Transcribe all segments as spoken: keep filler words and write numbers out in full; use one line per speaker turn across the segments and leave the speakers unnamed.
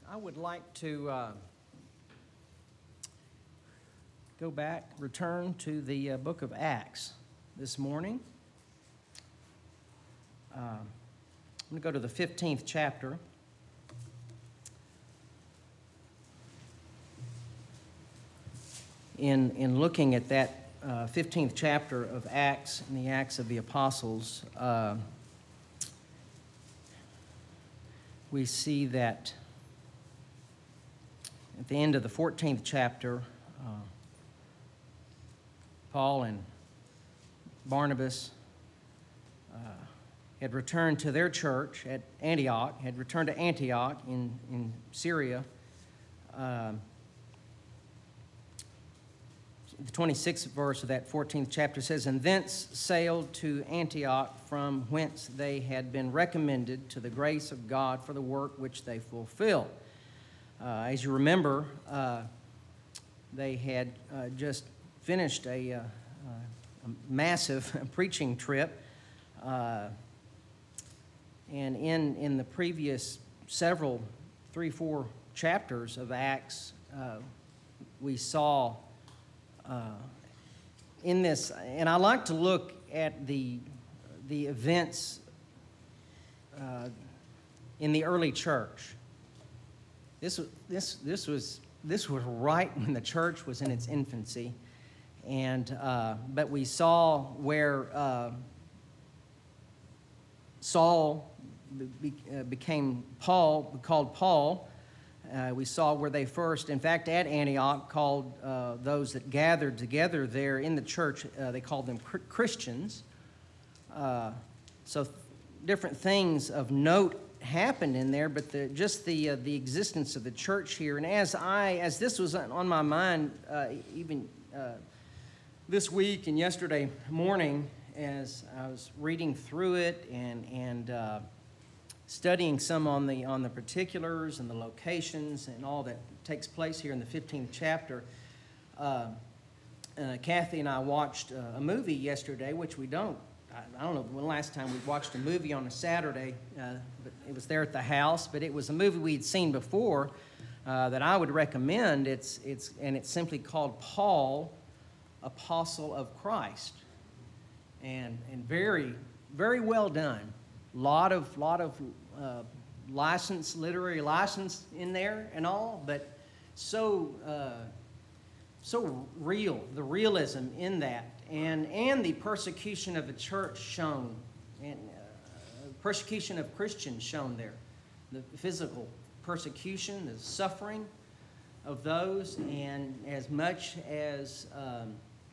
I would like to uh, go back, return to the uh, book of Acts this morning. Uh, I'm going to go to the fifteenth chapter. In, in looking at that uh, fifteenth chapter of Acts and the Acts of the Apostles, uh, we see that at the end of the fourteenth chapter, uh, Paul and Barnabas uh, had returned to their church at Antioch, had returned to Antioch in, in Syria. Uh, the twenty-sixth verse of that fourteenth chapter says, "And thence sailed to Antioch, from whence they had been recommended to the grace of God for the work which they fulfilled." Uh, as you remember, uh, they had uh, just finished a, uh, a massive preaching trip. Uh, and in, in the previous several, three, four chapters of Acts, uh, we saw uh, in this, and I like to look at the, the events uh, in the early church. This, this, this, was, this was right when the church was in its infancy, and uh, but we saw where uh, Saul be, uh, became Paul, called Paul. Uh, we saw where they first, in fact, at Antioch, called uh, those that gathered together there in the church, uh, they called them Christians. Uh, so th- different things of note happened in there, but the, just the uh, the existence of the church here. And as I, as this was on my mind, uh, even uh, this week and yesterday morning, as I was reading through it and and uh, studying some on the on the particulars and the locations and all that takes place here in the fifteenth chapter, uh, uh, Kathy and I watched uh, a movie yesterday, which we don't. I don't know when the last time we watched a movie on a Saturday, uh, but it was there at the house. But it was a movie we'd seen before uh, that I would recommend. It's it's and it's simply called Paul, Apostle of Christ, and and very very well done. Lot of lot of uh, license, literary license in there and all, but so uh, so real. The realism in that. And and the persecution of the church shown, and uh, persecution of Christians shown there, the physical persecution, the suffering of those, and as much as um,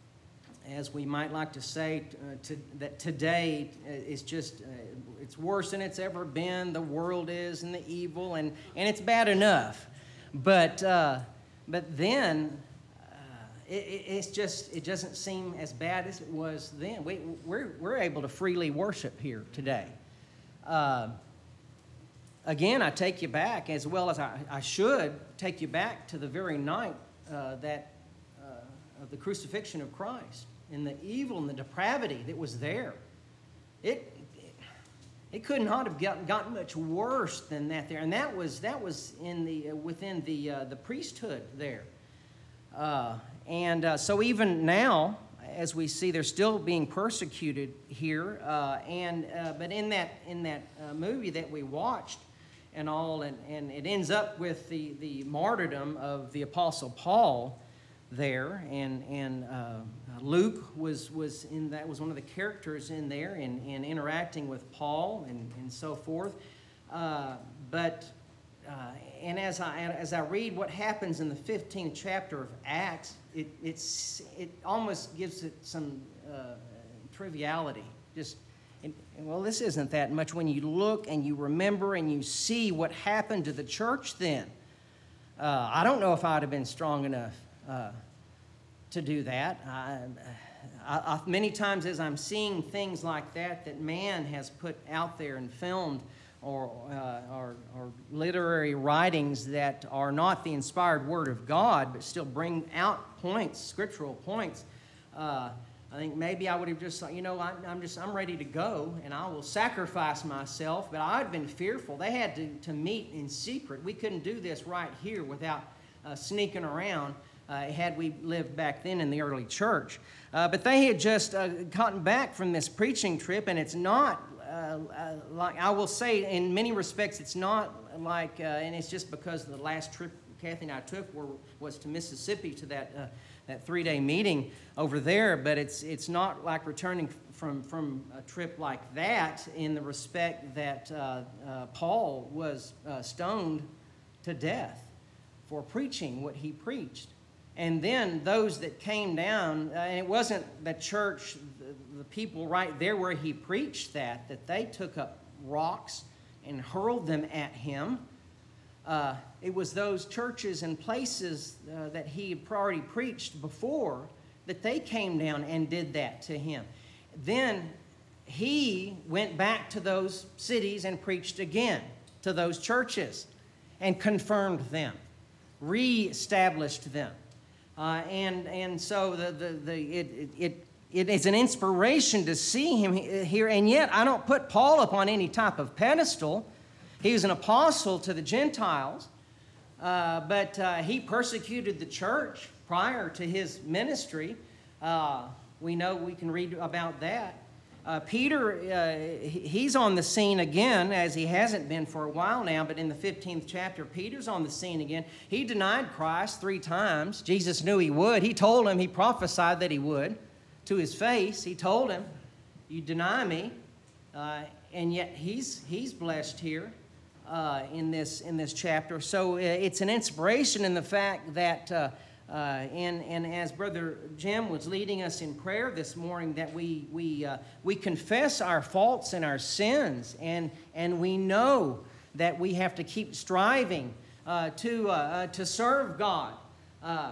as we might like to say uh, to, that today is just uh, it's worse than it's ever been. The world is, and the evil, and and it's bad enough, but uh, but then. It, it's just, it doesn't seem as bad as it was then. We, we're, we're able to freely worship here today. Uh, again, I take you back, as well as I, I should take you back to the very night uh, that uh, of the crucifixion of Christ, and the evil and the depravity that was there. It, it, it could not have gotten, gotten much worse than that there, and that was that was in the uh, within the uh, the priesthood there. Uh, And uh, so even now, as we see, they're still being persecuted here. Uh, and uh, but in that in that uh, movie that we watched and all, and, and it ends up with the, the martyrdom of the Apostle Paul there. And and uh, Luke was was in that was one of the characters in there, and, and interacting with Paul and, and so forth. Uh, but Uh, and as I as I read what happens in the fifteenth chapter of Acts, it it's it almost gives it some uh, triviality. Just and, and, well, this isn't that much when you look and you remember and you see what happened to the church then. Uh, I don't know if I'd have been strong enough uh, to do that. I, I, I, many times as I'm seeing things like that that man has put out there and filmed. Or, uh, or, or literary writings that are not the inspired Word of God, but still bring out points, scriptural points. Uh, I think maybe I would have just thought, you know, I, I'm just, I'm ready to go, and I will sacrifice myself. But I'd been fearful. They had to, to meet in secret. We couldn't do this right here without uh, sneaking around, uh, had we lived back then in the early church. Uh, but they had just uh, gotten back from this preaching trip, and it's not uh, uh, like, I will say, in many respects, it's not like, uh, and it's just because the last trip Kathy and I took were, was to Mississippi to that uh, that three-day meeting over there, but it's it's not like returning from, from a trip like that in the respect that uh, uh, Paul was uh, stoned to death for preaching what he preached. And then those that came down, uh, and it wasn't the church, the, the people right there where he preached that, that they took up rocks and hurled them at him. Uh, it was those churches and places uh, that he had already preached before that they came down and did that to him. Then he went back to those cities and preached again to those churches and confirmed them, reestablished them. Uh, and and so the the, the it, it it is an inspiration to see him here. And yet I don't put Paul up on any type of pedestal. He was an apostle to the Gentiles, uh, but uh, he persecuted the church prior to his ministry. Uh, we know, we can read about that. Uh, Peter, uh, he's on the scene again, as he hasn't been for a while now, but in the fifteenth chapter, Peter's on the scene again. He denied Christ three times. Jesus knew he would. He told him, he prophesied that he would to his face. He told him, you deny me, uh, and yet he's he's blessed here. Uh, in this in this chapter. So uh, it's an inspiration in the fact that, uh, uh, and, and as Brother Jim was leading us in prayer this morning, that we we uh, we confess our faults and our sins, and and we know that we have to keep striving uh, to uh, uh, to serve God. Uh,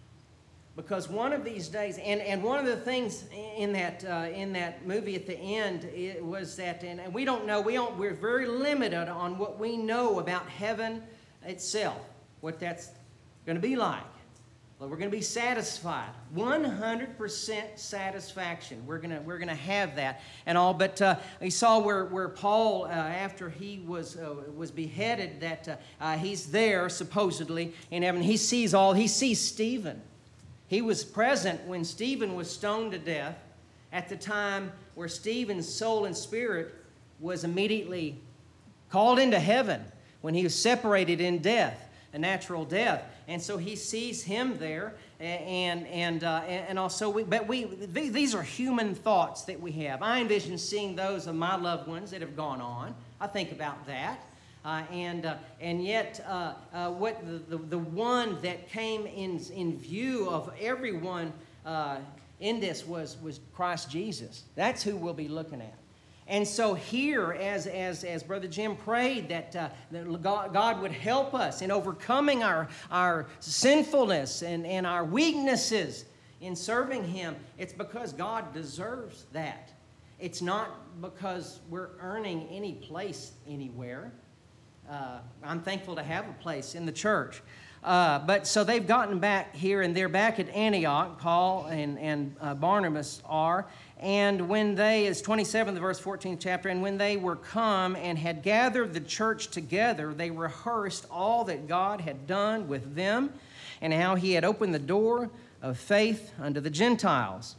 Because one of these days, and, and one of the things in that uh, in that movie at the end, it was that, and, and we don't know, we don't, we're very limited on what we know about heaven itself, what that's going to be like. Well, we're going to be satisfied, one hundred percent satisfaction. We're going to we're going to have that and all. But uh, we saw where where Paul, uh, after he was uh, was beheaded, that uh, uh, he's there supposedly in heaven. He sees all. He sees Stephen. He was present when Stephen was stoned to death at the time where Stephen's soul and spirit was immediately called into heaven when he was separated in death, a natural death. And so he sees him there, and and uh, and also, we, but we these are human thoughts that we have. I envision seeing those of my loved ones that have gone on. I think about that. Uh, and uh, and yet, uh, uh, what the, the the one that came in in view of everyone uh, in this was was Christ Jesus. That's who we'll be looking at. And so here, as as as Brother Jim prayed that, uh, that God, God would help us in overcoming our our sinfulness and, and our weaknesses in serving Him, it's because God deserves that. It's not because we're earning any place anywhere. Uh, I'm thankful to have a place in the church. Uh, but so they've gotten back here, and they're back at Antioch, Paul and, and uh, Barnabas are. And when they, it's twenty-seventh verse, fourteenth chapter, and when they were come and had gathered the church together, they rehearsed all that God had done with them and how He had opened the door of faith unto the Gentiles.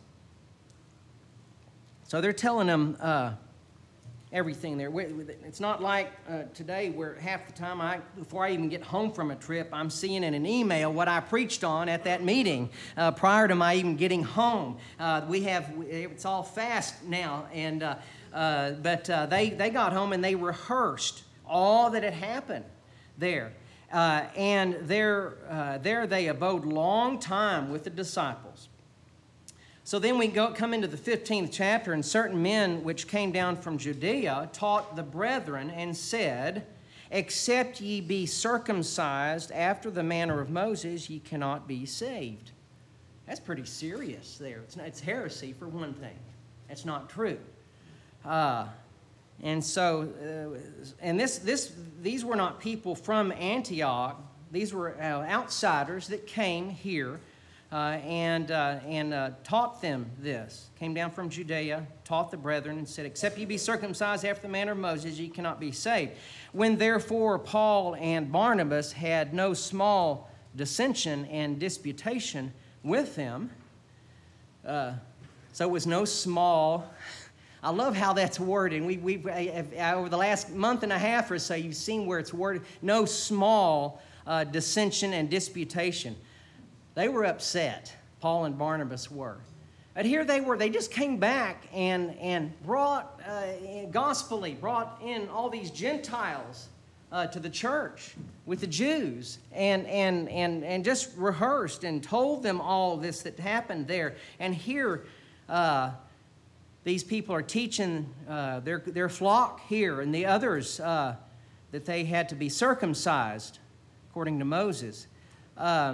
So they're telling them uh, everything there. It's not like uh, today where half the time, I, before I even get home from a trip, I'm seeing in an email what I preached on at that meeting uh, prior to my even getting home. Uh, we have, it's all fast now, and uh, uh, but uh, they, they got home and they rehearsed all that had happened there. Uh, and there, uh, there they abode long time with the disciples. So then we go come into the fifteenth chapter, and certain men which came down from Judea taught the brethren and said, except ye be circumcised after the manner of Moses, ye cannot be saved. That's pretty serious there. It's, not, it's heresy for one thing. That's not true. Uh, and so, uh, and this, this, these were not people from Antioch. These were uh, outsiders that came here uh, and, uh, and uh, taught them this. Came down from Judea, taught the brethren, and said, except ye be circumcised after the manner of Moses, ye cannot be saved. When therefore Paul and Barnabas had no small dissension and disputation with them, uh, so it was no small. I love how that's worded. We, we've, over the last month and a half or so, you've seen where it's worded, no small uh, dissension and disputation. They were upset, Paul and Barnabas were. But here they were, they just came back and, and brought, uh, gospelly, brought in all these Gentiles uh, to the church with the Jews, and, and, and, and just rehearsed and told them all this that happened there. And here, uh, these people are teaching uh, their, their flock here, and the others uh, that they had to be circumcised, according to Moses. Uh,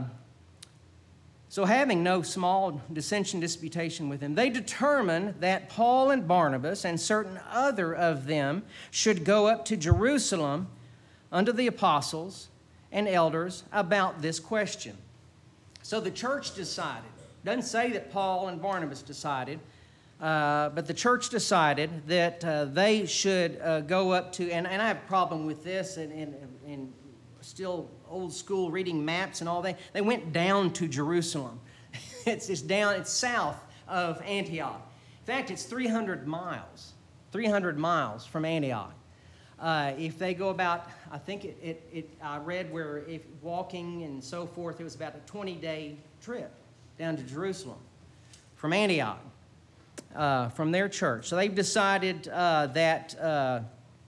So having no small dissension, disputation with him, they determined that Paul and Barnabas and certain other of them should go up to Jerusalem unto the apostles and elders about this question. So the church decided. Doesn't say that Paul and Barnabas decided, uh, but the church decided that uh, they should uh, go up to, and, and I have a problem with this, and, and, and still old school reading maps and all that. They went down to Jerusalem. it's, it's down, it's south of Antioch. In fact, it's three hundred miles, three hundred miles from Antioch. Uh, if they go about, I think it, it, it, I read where if walking and so forth, it was about a twenty-day trip down to Jerusalem from Antioch, uh, from their church. So they've decided uh, that uh,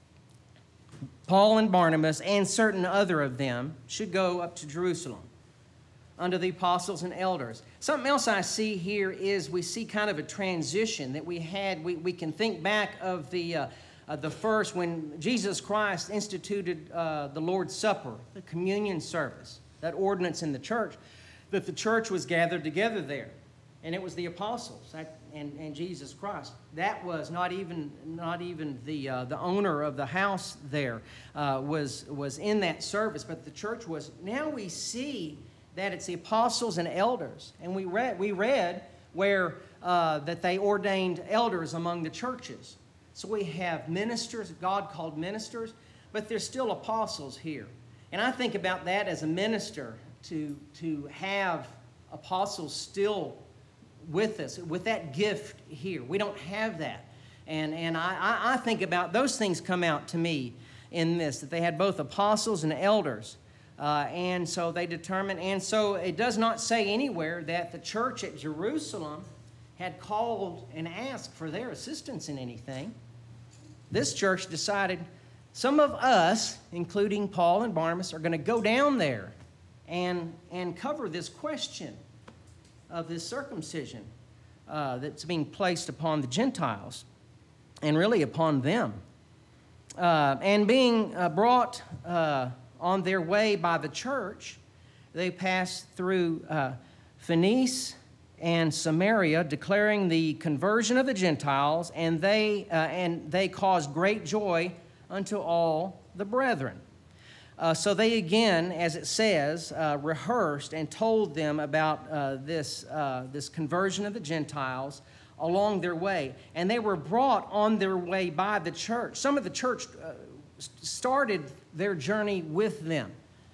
Paul and Barnabas and certain other of them should go up to Jerusalem under the apostles and elders. Something else I see here is we see kind of a transition that we had. We, we can think back of the, uh, uh, the first when Jesus Christ instituted uh, the Lord's Supper, the communion service, that ordinance in the church, that the church was gathered together there. And it was the apostles that, and, and Jesus Christ. That was not even not even the uh, the owner of the house there uh, was was in that service, but the church was. Now we see that it's the apostles and elders, and we read we read where uh, that they ordained elders among the churches. So we have ministers, God called ministers, but there's still apostles here, and I think about that as a minister to to have apostles still with us, with that gift here. We don't have that. And and I, I think about those things come out to me in this, that they had both apostles and elders. Uh, and so they determined, and so it does not say anywhere that the church at Jerusalem had called and asked for their assistance in anything. This church decided some of us, including Paul and Barnabas, are going to go down there and, and cover this question of this circumcision uh, that's being placed upon the Gentiles and really upon them. Uh, and being uh, brought uh, on their way by the church, they passed through uh, Phoenice and Samaria, declaring the conversion of the Gentiles, and they, uh, and they caused great joy unto all the brethren. Uh, so they again, as it says, uh, rehearsed and told them about uh, this, uh, this conversion of the Gentiles along their way. And they were brought on their way by the church. Some of the church uh, started their journey with them.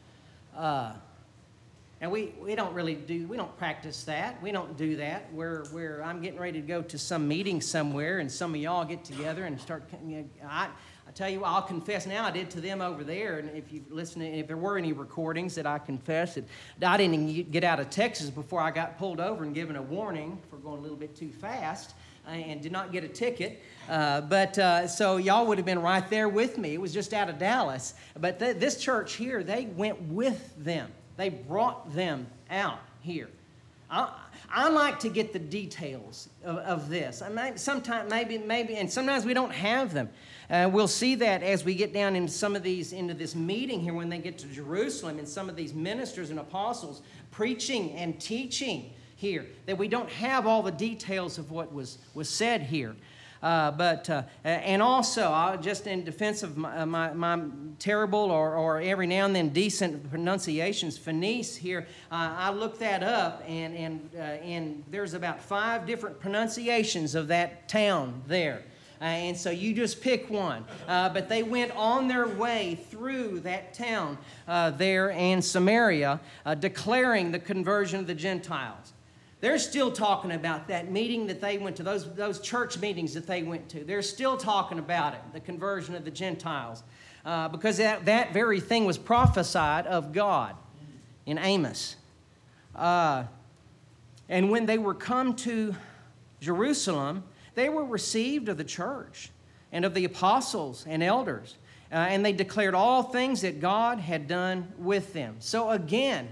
Uh, and we, we don't really do, we don't practice that. We don't do that. Where, where I'm getting ready to go to some meeting somewhere and some of y'all get together and start, you know, I, I tell you what, I'll confess now, I did to them over there, and if you listen, if there were any recordings that I confessed, that I didn't even get out of Texas before I got pulled over and given a warning for going a little bit too fast, and did not get a ticket. Uh, but uh, so y'all would have been right there with me. It was just out of Dallas. But th- this church here, they went with them. They brought them out here. I, I like to get the details of, of this. I may, sometimes, maybe, maybe, and sometimes we don't have them. Uh, we'll see that as we get down into some of these, into this meeting here when they get to Jerusalem, and some of these ministers and apostles preaching and teaching here, that we don't have all the details of what was, was said here. Uh, but uh, and also, I, just in defense of my, my, my terrible or, or every now and then decent pronunciations, Phoenice here, uh, I looked that up, and and uh, and there's about five different pronunciations of that town there. Uh, and so you just pick one. Uh, but they went on their way through that town uh, there in Samaria, uh, declaring the conversion of the Gentiles. They're still talking about that meeting that they went to, those, those church meetings that they went to. They're still talking about it, the conversion of the Gentiles, uh, because that, that very thing was prophesied of God in Amos. Uh, and when they were come to Jerusalem, they were received of the church and of the apostles and elders, uh, and they declared all things that God had done with them. So again,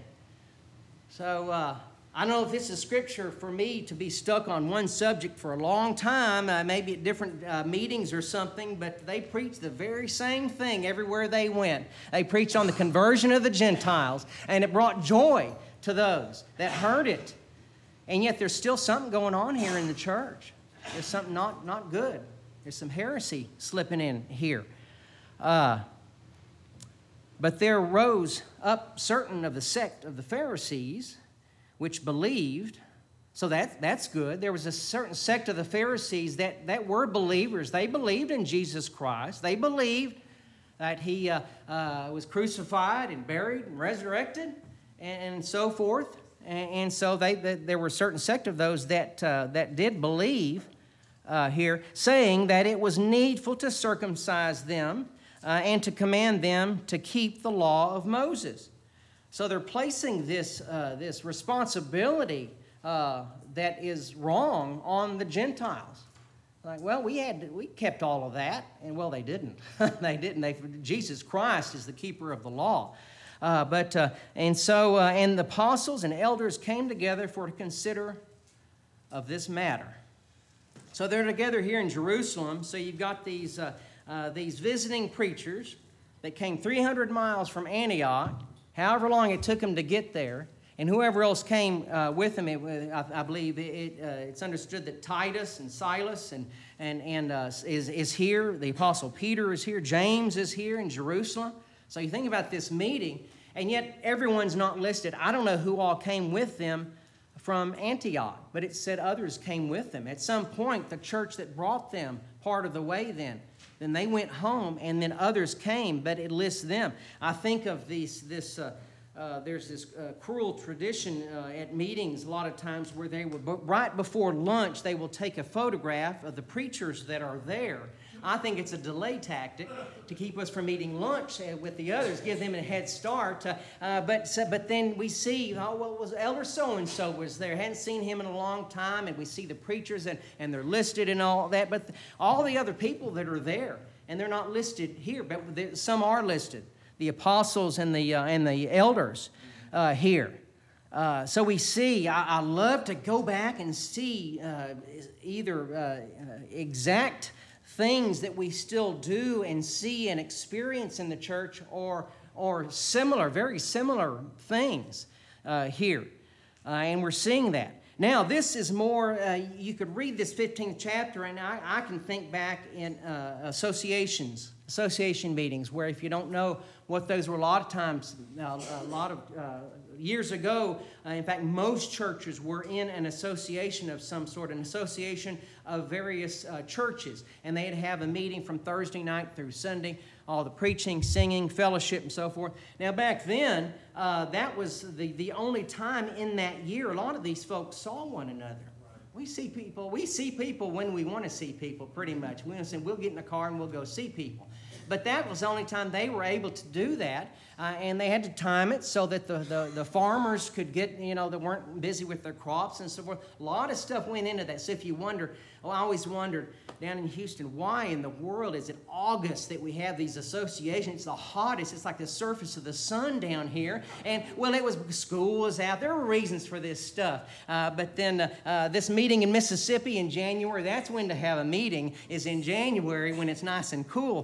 so uh, I don't know if this is scripture for me to be stuck on one subject for a long time, uh, maybe at different uh, meetings or something, but they preached the very same thing everywhere they went. They preached on the conversion of the Gentiles, and it brought joy to those that heard it. And yet there's still something going on here in the church. There's something not, not good. There's some heresy slipping in here. Uh, but there rose up certain of the sect of the Pharisees, which believed, so that, that's good. There was a certain sect of the Pharisees that, that were believers. They believed in Jesus Christ. They believed that he uh, uh, was crucified and buried and resurrected and, and so forth. And, and so they, they, there were a certain sect of those that, uh, that did believe uh, here, saying that it was needful to circumcise them uh, and to command them to keep the law of Moses. So they're placing this, uh, this responsibility uh, that is wrong on the Gentiles. Like, well, we had we kept all of that, and well, they didn't. they didn't. They, Jesus Christ is the keeper of the law. Uh, but uh, and so uh, and the apostles and elders came together for to consider of this matter. So they're together here in Jerusalem. So you've got these uh, uh, these visiting preachers that came three hundred miles from Antioch. However long it took them to get there, and whoever else came uh, with them, it, I, I believe it, it, uh, it's understood that Titus and Silas and and and uh, is is here. The Apostle Peter is here. James is here in Jerusalem. So you think about this meeting, and yet everyone's not listed. I don't know who all came with them from Antioch, but it said others came with them. At some point, the church that brought them part of the way then. Then they went home, and then others came, but it lists them. I think of these, this, uh, uh, there's this uh, cruel tradition uh, at meetings a lot of times where they will, right before lunch, they will take a photograph of the preachers that are there. I think it's a delay tactic to keep us from eating lunch with the others, give them a head start. Uh, uh, but so, but then we see, oh, well, was Elder so-and-so was there. Hadn't seen him in a long time, and we see the preachers, and, and they're listed and all that. But all the other people that are there, and they're not listed here, but some are listed, the apostles and the, uh, and the elders uh, here. Uh, so we see, I, I love to go back and see uh, either uh, exact things that we still do and see and experience in the church, or or similar, very similar things uh, here. Uh, and we're seeing that. Now, this is more, uh, you could read this fifteenth chapter, and I, I can think back in uh, associations, association meetings, where if you don't know what those were, a lot of times, uh, a lot of uh, years ago, uh, in fact, most churches were in an association of some sort, an association of various uh, churches, and they'd have a meeting from Thursday night through Sunday, all the preaching, singing, fellowship, and so forth. Now, back then, uh, that was the, the only time in that year a lot of these folks saw one another. We see people, we see people when we want to see people, pretty much. We say, we'll get in the car and we'll go see people. But that was the only time they were able to do that, uh, and they had to time it so that the, the, the farmers could get, you know, they weren't busy with their crops and so forth. A lot of stuff went into that. So if you wonder, well, I always wondered down in Houston, why in the world is it August that we have these associations? It's the hottest. It's like the surface of the sun down here. And, well, it was school was out. There were reasons for this stuff. Uh, but then uh, uh, this meeting in Mississippi in January, that's when to have a meeting, is in January when it's nice and cool. Uh,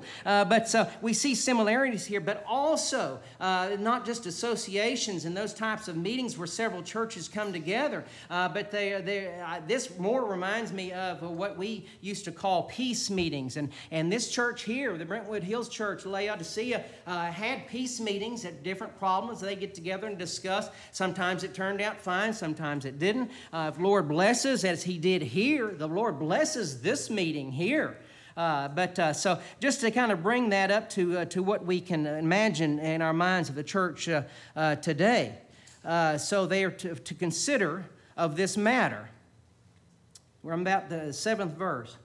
but so we see similarities here, but also uh, not just associations and those types of meetings where several churches come together, uh, but they, they, uh, this more reminds me of what we used to call peace meetings. And, and this church here, the Brentwood Hills Church, Laodicea, uh, had peace meetings at different problems. They get together and discuss. Sometimes it turned out fine, sometimes it didn't. Uh, if Lord blesses, as he did here, the Lord blesses this meeting here. Uh, but uh, so just to kind of bring that up to uh, to what we can imagine in our minds of the church uh, uh, today. Uh, so they are to, to consider of this matter. We're about the seventh verse.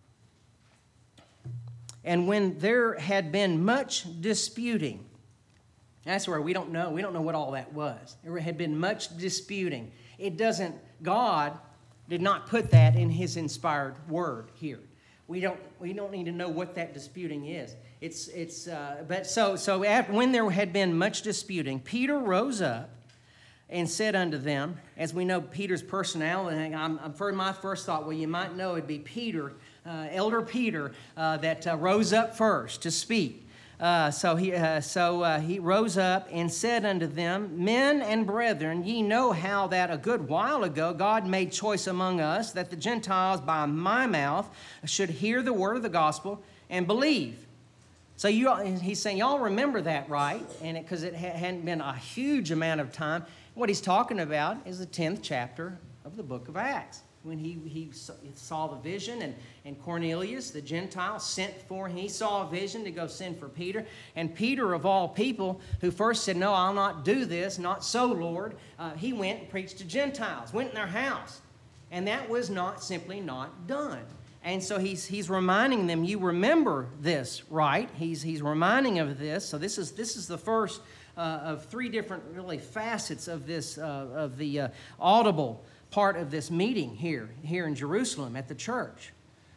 And when there had been much disputing, that's where we don't know. We don't know what all that was. There had been much disputing. It doesn't, God did not put that in his inspired word here. We don't we don't need to know what that disputing is. It's it's uh, but so so after, when there had been much disputing, Peter rose up and said unto them, as we know Peter's personality. I'm, I'm for my first thought, well, you might know it'd be Peter, uh, Elder Peter, uh, that uh, rose up first to speak. Uh, so he uh, so uh, he rose up and said unto them, Men and brethren, ye know how that a good while ago God made choice among us that the Gentiles by my mouth should hear the word of the gospel and believe. So you, he's saying, y'all remember that, right? And because it, it ha- hadn't been a huge amount of time. What he's talking about is the tenth chapter of the book of Acts. When he, he saw the vision, and, and Cornelius, the Gentile, sent for him. He saw a vision to go send for Peter. And Peter, of all people, who first said, no, I'll not do this, not so, Lord, uh, he went and preached to Gentiles, went in their house. And that was not simply not done. And so he's he's reminding them, you remember this, right? He's he's reminding of this. So this is this is the first uh, of three different really facets of this uh, of the uh, audible part of this meeting here, here in Jerusalem at the church.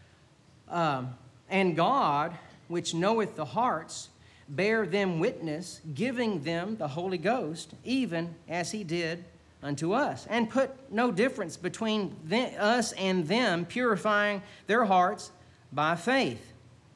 Um, and God, which knoweth the hearts, bear them witness, giving them the Holy Ghost, even as he did unto us, and put no difference between them, us and them, purifying their hearts by faith.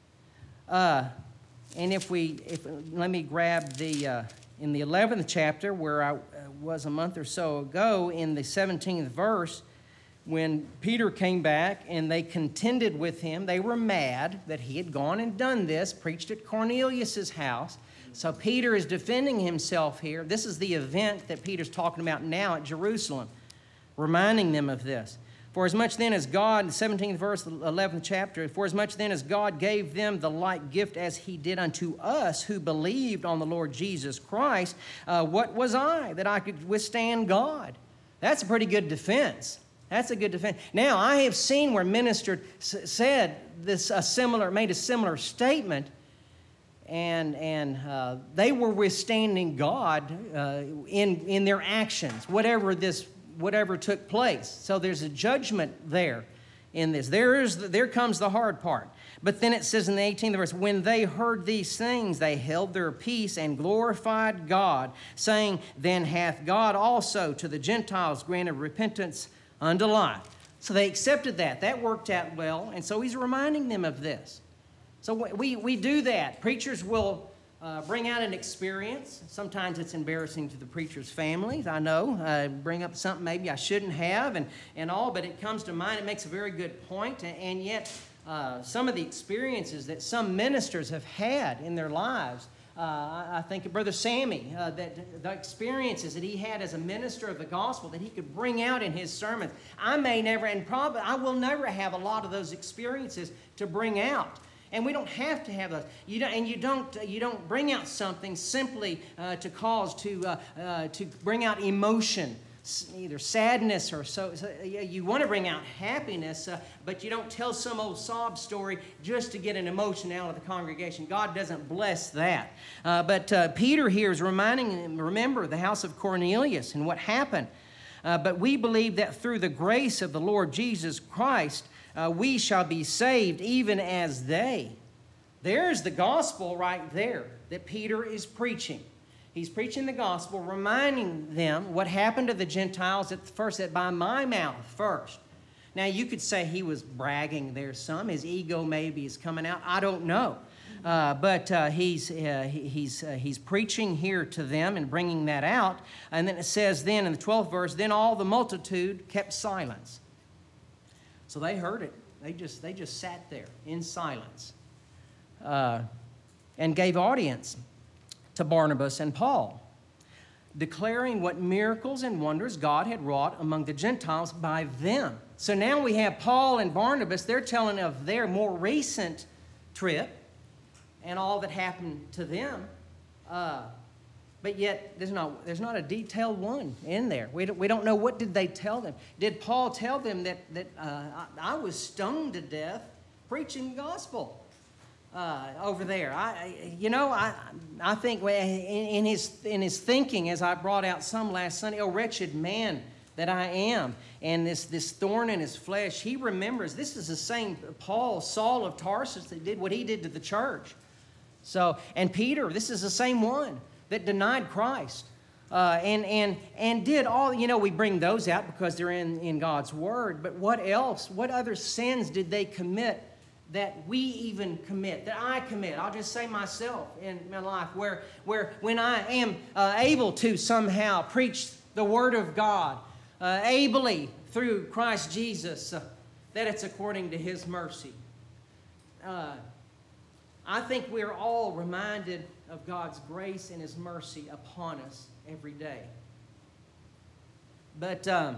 Uh, and if we, if let me grab the, uh, in the eleventh chapter, where I was a month or so ago, in the seventeenth verse, when Peter came back and they contended with him, they were mad that he had gone and done this, preached at Cornelius' house. So Peter is defending himself here. This is the event that Peter's talking about now at Jerusalem, reminding them of this. For as much then as God, seventeenth verse, eleventh chapter, for as much then as God gave them the like gift as he did unto us who believed on the Lord Jesus Christ, uh, what was I that I could withstand God? That's a pretty good defense. That's a good defense. Now, I have seen where minister s- said this, a similar, made a similar statement, and and uh, they were withstanding God uh, in in their actions, whatever this. whatever took place. So there's a judgment there in this. There is the, there comes the hard part. But then it says in the eighteenth verse, when they heard these things, they held their peace and glorified God, saying, then hath God also to the Gentiles granted repentance unto life. So they accepted that. That worked out well. And so he's reminding them of this. So we, we do that. Preachers will Uh, bring out an experience. Sometimes it's embarrassing to the preacher's families, I know. Uh, bring up something maybe I shouldn't have and, and all, but it comes to mind. It makes a very good point. And, and yet, uh, some of the experiences that some ministers have had in their lives, uh, I, I think of Brother Sammy, uh, that the experiences that he had as a minister of the gospel that he could bring out in his sermons. I may never, and probably I will never have a lot of those experiences to bring out. And we don't have to have those. You don't, and you don't. You don't bring out something simply uh, to cause to uh, uh, to bring out emotion, either sadness or so. so you want to bring out happiness, uh, but you don't tell some old sob story just to get an emotion out of the congregation. God doesn't bless that. Uh, but uh, Peter here is reminding them. Remember the house of Cornelius and what happened. Uh, but we believe that through the grace of the Lord Jesus Christ, Uh, we shall be saved even as they. There's the gospel right there that Peter is preaching. He's preaching the gospel, reminding them what happened to the Gentiles at first, that by my mouth first. Now, you could say he was bragging there some. His ego maybe is coming out. I don't know. Uh, but uh, he's, uh, he, he's, uh, he's preaching here to them and bringing that out. And then it says then in the twelfth verse, then all the multitude kept silence. So they heard it. They just, they just sat there in silence uh, and gave audience to Barnabas and Paul, declaring what miracles and wonders God had wrought among the Gentiles by them. So now we have Paul and Barnabas. They're telling of their more recent trip and all that happened to them. Uh, but yet, there's not, there's not a detailed one in there. We don't, we don't know, what did they tell them? Did Paul tell them that, that uh, I, I was stoned to death preaching the gospel uh, over there? I, you know, I, I think in, in, his, in his thinking, as I brought out some last Sunday, oh, wretched man that I am, and this, this thorn in his flesh, he remembers this is the same Paul, Saul of Tarsus, that did what he did to the church. So, and Peter, this is the same one that denied Christ uh, and, and, and did all, you know, we bring those out because they're in, in God's Word, but what else, what other sins did they commit that we even commit, that I commit? I'll just say myself in my life, where, where when I am uh, able to somehow preach the Word of God, uh, ably through Christ Jesus, uh, that it's according to His mercy. Uh, I think we're all reminded of God's grace and His mercy upon us every day. But um,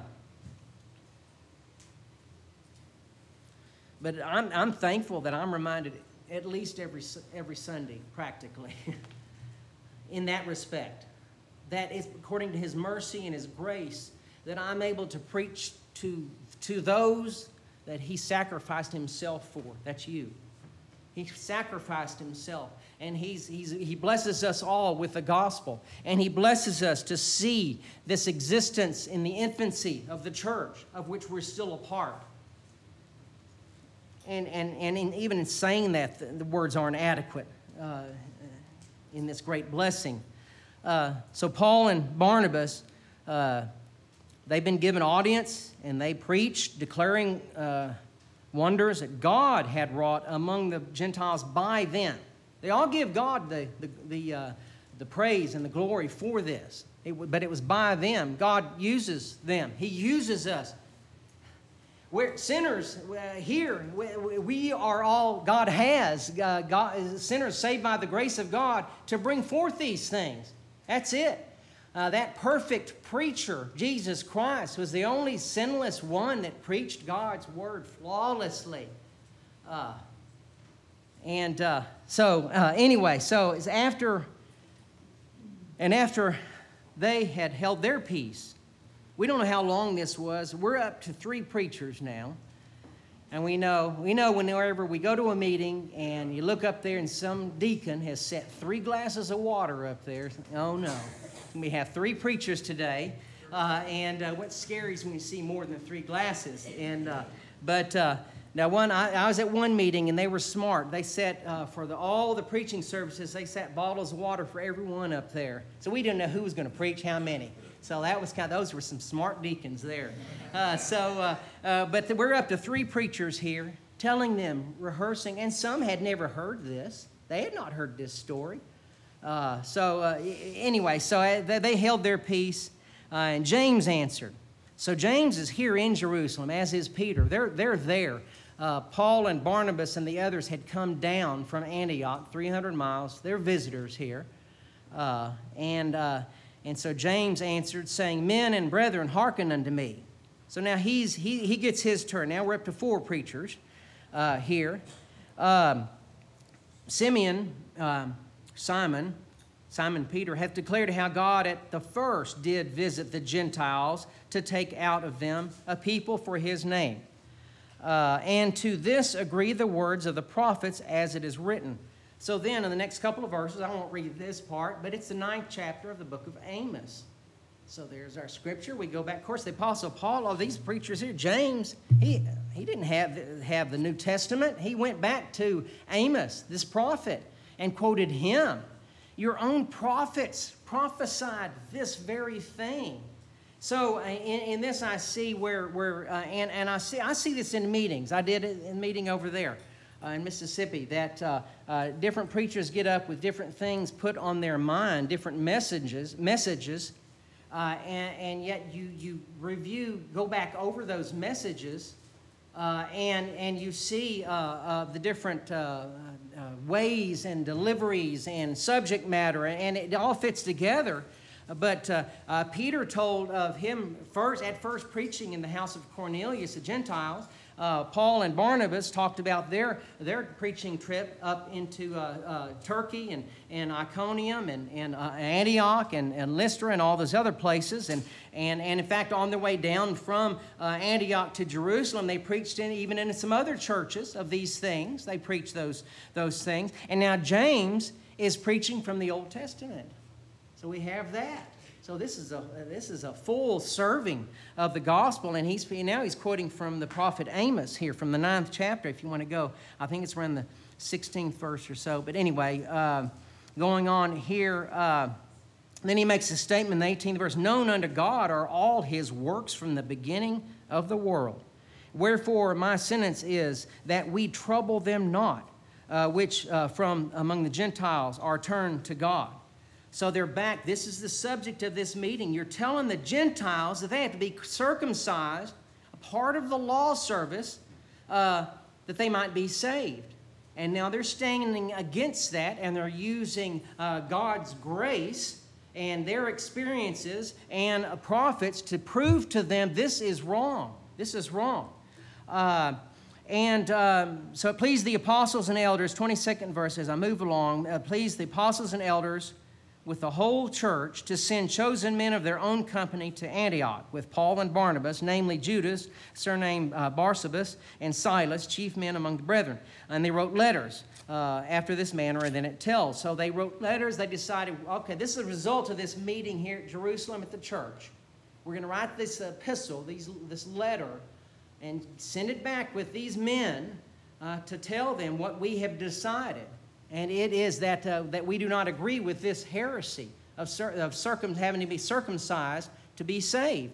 but I'm I'm thankful that I'm reminded at least every every Sunday, practically, in that respect, that is according to His mercy and His grace, that I'm able to preach to to those that He sacrificed Himself for. That's you. He sacrificed Himself, and he's, he's, He blesses us all with the gospel, and He blesses us to see this existence in the infancy of the church, of which we're still a part. And, and, and in, even in saying that, the, the words aren't adequate uh, in this great blessing. Uh, so Paul and Barnabas, uh, they've been given audience, and they preached, declaring Uh, wonders that God had wrought among the Gentiles by them. They all give God the the the, uh, the praise and the glory for this. It, but it was by them. God uses them. He uses us. We're sinners uh, here. We, we are all God has. Uh, God, sinners saved by the grace of God to bring forth these things. That's it. Uh, that perfect preacher, Jesus Christ, was the only sinless one that preached God's word flawlessly. Uh, and uh, so, uh, anyway, so it's after, and after they had held their peace, we don't know how long this was. We're up to three preachers now. And we know, we know whenever we go to a meeting and you look up there and some deacon has set three glasses of water up there, oh no. We have three preachers today, uh, and uh, what's scary is when you see more than three glasses. And uh, but uh, now one, I, I was at one meeting, and they were smart. They set uh, for the, all the preaching services, they set bottles of water for everyone up there. So we didn't know who was going to preach how many. So that was kind of, those were some smart deacons there. Uh, so, uh, uh, but we're up to three preachers here, telling them, rehearsing, and some had never heard this. They had not heard this story. Uh, so uh, anyway, so they, they held their peace, uh, and James answered. So James is here in Jerusalem, as is Peter. They're, they're there. Uh, Paul and Barnabas and the others had come down from Antioch, three hundred miles. They're visitors here. Uh, and, uh, and so James answered, saying, Men and brethren, hearken unto me. So now he's, he, he gets his turn. Now we're up to four preachers uh, here. Um, Simeon... Um, Simon, Simon Peter, hath declared how God at the first did visit the Gentiles to take out of them a people for His name. Uh, and to this agree the words of the prophets as it is written. So then in the next couple of verses, I won't read this part, but it's the ninth chapter of the book of Amos. So there's our scripture. We go back. Of course, the Apostle Paul, all these preachers here, James, he, he didn't have, have the New Testament. He went back to Amos, this prophet, and quoted him. Your own prophets prophesied this very thing. So uh, in, in this I see where, where uh, and, and I see I see this in meetings. I did it in a meeting over there uh, in Mississippi, that uh, uh, different preachers get up with different things put on their mind, different messages, messages, uh, and, and yet you, you review, go back over those messages, uh, and, and you see uh, uh, the different uh, uh, ways and deliveries and subject matter, and it all fits together. But uh, uh, Peter told of him first, at first preaching in the house of Cornelius, the Gentiles. Uh, Paul and Barnabas talked about their their preaching trip up into uh, uh, Turkey and, and Iconium and, and uh, Antioch and, and Lystra and all those other places. And, and, and in fact, on their way down from uh, Antioch to Jerusalem, they preached in, even in some other churches of these things. They preached those, those things. And now James is preaching from the Old Testament. So we have that. So this is a this is a full serving of the gospel, and he's now he's quoting from the prophet Amos here from the ninth chapter. If you want to go, I think it's around the sixteenth verse or so. But anyway, uh, going on here, uh, then he makes a statement in the eighteenth verse: "Known unto God are all His works from the beginning of the world. Wherefore my sentence is that we trouble them not, uh, which uh, from among the Gentiles are turned to God." So they're back. This is the subject of this meeting. You're telling the Gentiles that they have to be circumcised, a part of the law service, uh, that they might be saved. And now they're standing against that, and they're using uh, God's grace and their experiences and uh, prophets to prove to them this is wrong. This is wrong. Uh, and um, so it pleased the apostles and elders, twenty-second verse as I move along, uh, pleased the apostles and elders with the whole church to send chosen men of their own company to Antioch with Paul and Barnabas, namely Judas, surnamed uh, Barsabas, and Silas, chief men among the brethren. And they wrote letters uh, after this manner, and then it tells. So they wrote letters. They decided, okay, this is a result of this meeting here at Jerusalem at the church. We're going to write this epistle, these, this letter, and send it back with these men uh, to tell them what we have decided. And it is that uh, that we do not agree with this heresy of, cir- of circum- having to be circumcised to be saved.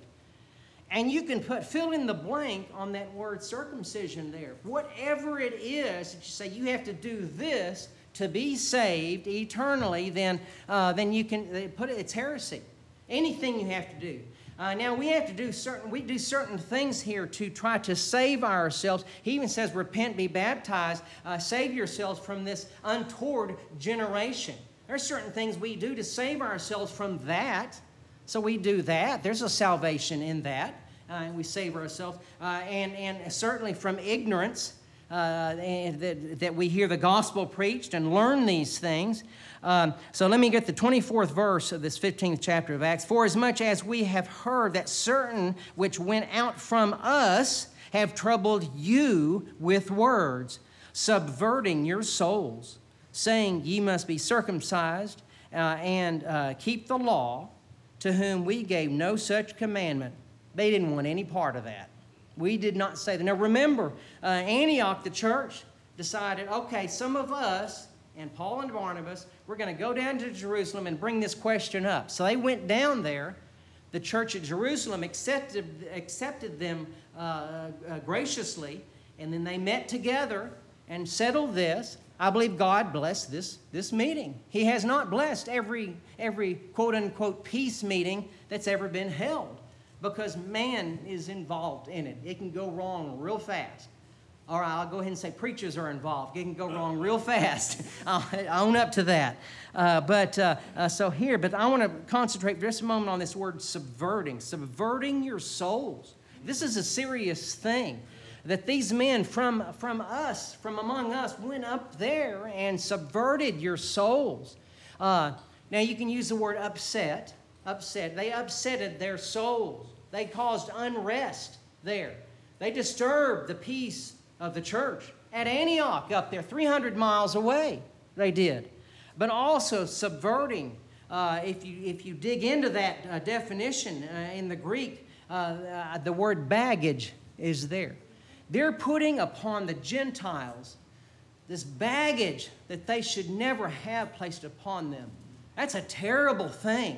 And you can put fill in the blank on that word circumcision there. Whatever it is that you say you have to do this to be saved eternally, then uh, then you can put it. It's heresy. Anything you have to do. Uh, now we have to do certain. We do certain things here to try to save ourselves. He even says, "Repent, be baptized, uh, save yourselves from this untoward generation." There are certain things we do to save ourselves from that. So we do that. There's a salvation in that, uh, and we save ourselves, uh, and and certainly from ignorance. Uh, and that, that we hear the gospel preached and learn these things. Um, so let me get the twenty-fourth verse of this fifteenth chapter of Acts. "For as much as we have heard that certain which went out from us have troubled you with words, subverting your souls, saying, ye must be circumcised uh, and uh, keep the law, to whom we gave no such commandment." They didn't want any part of that. We did not say that. Now remember, uh, Antioch, the church, decided, okay, some of us, and Paul and Barnabas, we're going to go down to Jerusalem and bring this question up. So they went down there. The church at Jerusalem accepted, accepted them uh, uh, graciously, and then they met together and settled this. I believe God blessed this, this meeting. He has not blessed every, every quote-unquote peace meeting that's ever been held, because man is involved in it. It can go wrong real fast. Or I'll go ahead and say preachers are involved. It can go wrong real fast. I'll own up to that. Uh, but uh, uh, so here, but I want to concentrate for just a moment on this word subverting. Subverting your souls. This is a serious thing. That these men from, from us, from among us, went up there and subverted your souls. Uh, now you can use the word upset. Upset. They upsetted their souls. They caused unrest there. They disturbed the peace of the church at Antioch up there, three hundred miles away. They did. But also subverting, uh, if you if you dig into that uh, definition uh, in the Greek, uh, uh, the word baggage is there. They're putting upon the Gentiles this baggage that they should never have placed upon them. That's a terrible thing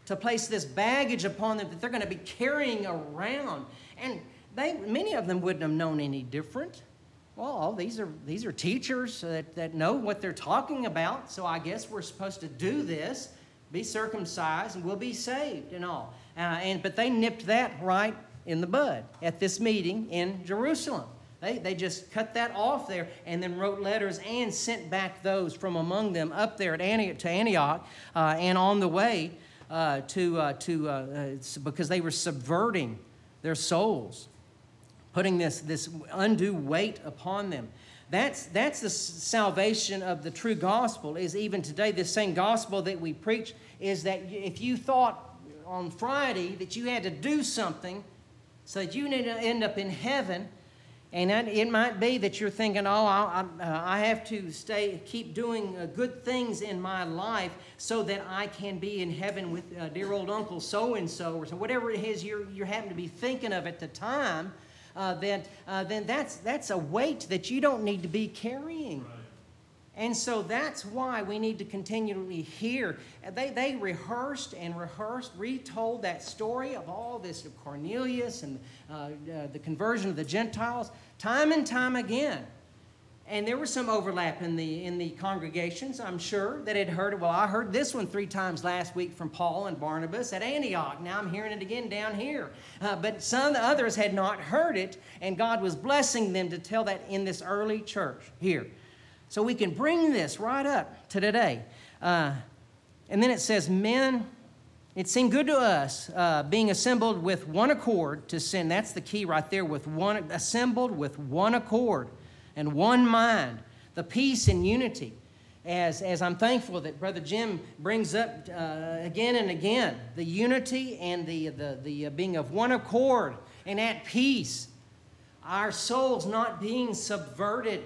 to place this baggage upon them that they're going to be carrying around. And they, many of them wouldn't have known any different. Well, these are these are teachers that, that know what they're talking about, so I guess we're supposed to do this, be circumcised, and we'll be saved and all. Uh, and but they nipped that right in the bud at this meeting in Jerusalem. They, they just cut that off there and then wrote letters and sent back those from among them up there at Antioch, to Antioch uh, and on the way uh, to, uh, to uh, uh, because they were subverting their souls, putting this, this undue weight upon them. That's, that's the salvation of the true gospel, is even today this same gospel that we preach is that if you thought on Friday that you had to do something so that you need to end up in heaven, and it might be that you're thinking, oh, I, I, uh, I have to stay, keep doing uh, good things in my life so that I can be in heaven with uh, dear old Uncle so-and-so, or so whatever it is you're, you happen to be thinking of at the time, uh, then, uh, then that's, that's a weight that you don't need to be carrying. Right. And so that's why we need to continually hear. They, they rehearsed and rehearsed, retold that story of all this of Cornelius and uh, uh, the conversion of the Gentiles time and time again. And there was some overlap in the in the congregations, I'm sure, that had heard it. Well, I heard this one three times last week from Paul and Barnabas at Antioch. Now I'm hearing it again down here. Uh, but some of the others had not heard it, and God was blessing them to tell that in this early church here. So we can bring this right up to today. Uh, and then it says, men, it seemed good to us, uh, being assembled with one accord to sin. That's the key right there, with one, assembled with one accord and one mind, the peace and unity. As, as I'm thankful that Brother Jim brings up uh, again and again, the unity and the, the, the uh, being of one accord and at peace. Our souls not being subverted.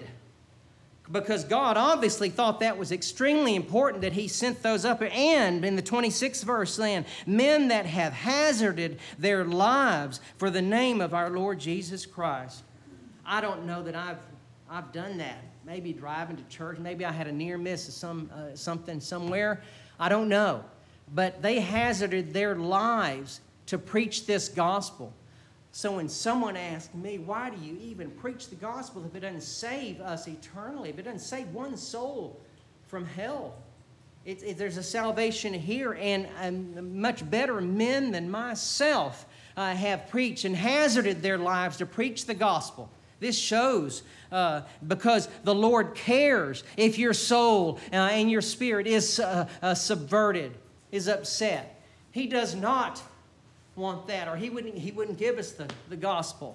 Because God obviously thought that was extremely important that he sent those up. And in the twenty-sixth verse then, men that have hazarded their lives for the name of our Lord Jesus Christ. I don't know that I've, I've done that. Maybe driving to church. Maybe I had a near miss of some, uh, something somewhere. I don't know. But they hazarded their lives to preach this gospel. So when someone asks me, why do you even preach the gospel if it doesn't save us eternally, if it doesn't save one soul from hell? It, it, there's a salvation here, and um, much better men than myself uh, have preached and hazarded their lives to preach the gospel. This shows uh, because the Lord cares if your soul uh, and your spirit is uh, uh, subverted, is upset. He does not want that, or he wouldn't he wouldn't give us the, the gospel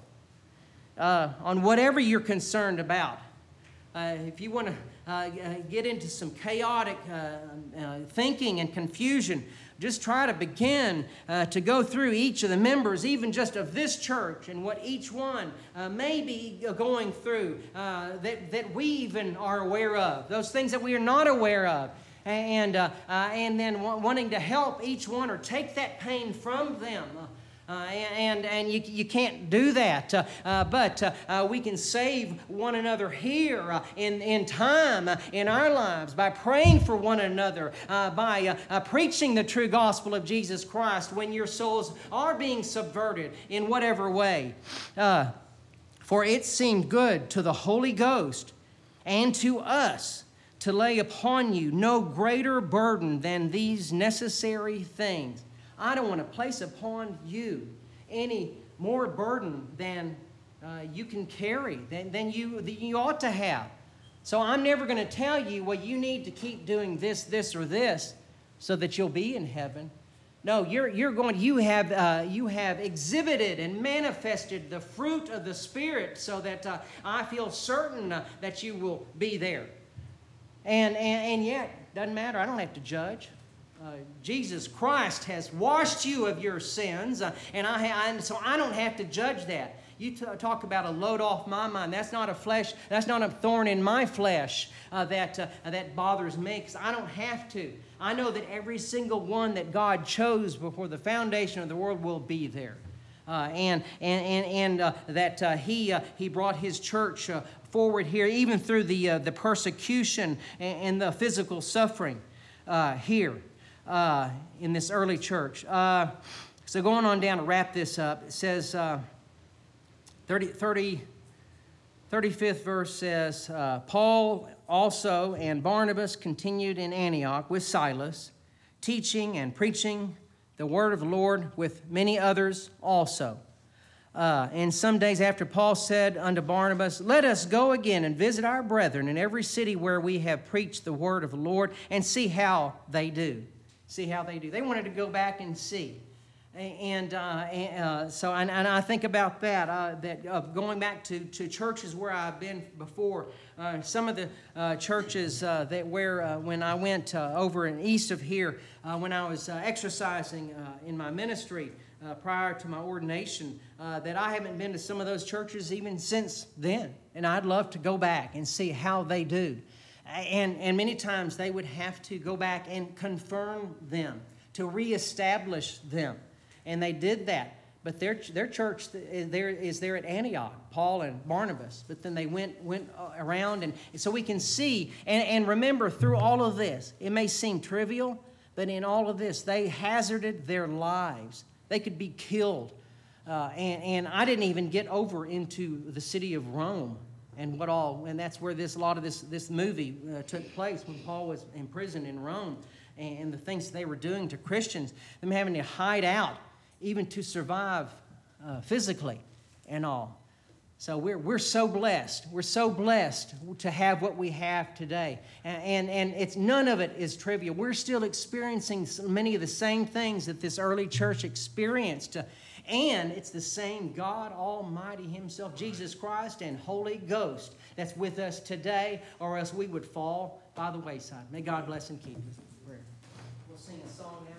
uh, on whatever you're concerned about. Uh, if you want to uh, get into some chaotic uh, uh, thinking and confusion, just try to begin uh, to go through each of the members, even just of this church, and what each one uh, may be going through uh, that, that we even are aware of, those things that we are not aware of. And, uh, uh, and then w- wanting to help each one or take that pain from them. Uh, and and you, you can't do that. Uh, uh, but uh, uh, we can save one another here uh, in, in time uh, in our lives by praying for one another, uh, by uh, uh, preaching the true gospel of Jesus Christ when your souls are being subverted in whatever way. Uh, for it seemed good to the Holy Ghost and to us to lay upon you no greater burden than these necessary things. I don't want to place upon you any more burden than uh, you can carry, than, than, you, than you ought to have. So I'm never going to tell you, well, you need to keep doing this, this, or this so that you'll be in heaven. No, you're, you're going, you have, uh, you have exhibited and manifested the fruit of the Spirit so that uh, I feel certain uh, that you will be there. And, and, and yet, doesn't matter. I don't have to judge. Uh, Jesus Christ has washed you of your sins, uh, and I, ha- and so I don't have to judge that. You t- talk about a load off my mind. That's not a flesh. That's not a thorn in my flesh uh, that uh, that bothers me, because I don't have to. I know that every single one that God chose before the foundation of the world will be there. Uh, and and and, and uh, that uh, he uh, he brought his church uh, forward here, even through the uh, the persecution and, and the physical suffering uh, here. uh, in this early church. Uh, so going on down to wrap this up, it says, uh, thirty, thirty, thirty-fifth verse says, uh, Paul also and Barnabas continued in Antioch with Silas, teaching and preaching the word of the Lord with many others also. Uh, and some days after, Paul said unto Barnabas, Let us go again and visit our brethren in every city where we have preached the word of the Lord, and see how they do. See how they do. They wanted to go back and see. And uh, uh, so, and, and I think about that, uh, that uh, going back to, to churches where I've been before. Uh, some of the uh, churches uh, that where uh, when I went uh, over in east of here, uh, when I was uh, exercising uh, in my ministry uh, prior to my ordination, uh, that I haven't been to some of those churches even since then. And I'd love to go back and see how they do. And, and many times they would have to go back and confirm them, to reestablish them. And they did that. But their their church there is there at Antioch, Paul and Barnabas. But then they went went around, and so we can see and, and remember through all of this. It may seem trivial, but in all of this, they hazarded their lives. They could be killed, uh, and and I didn't even get over into the city of Rome and what all. And that's where this a lot of this this movie uh, took place when Paul was in prison in Rome, and, and the things they were doing to Christians, them having to hide out, even to survive uh, physically and all. So we're we're so blessed. We're so blessed to have what we have today. And, and, and it's none of it is trivial. We're still experiencing many of the same things that this early church experienced. And it's the same God Almighty Himself, Jesus Christ and Holy Ghost that's with us today, or else we would fall by the wayside. May God bless and keep us. We'll sing a song now.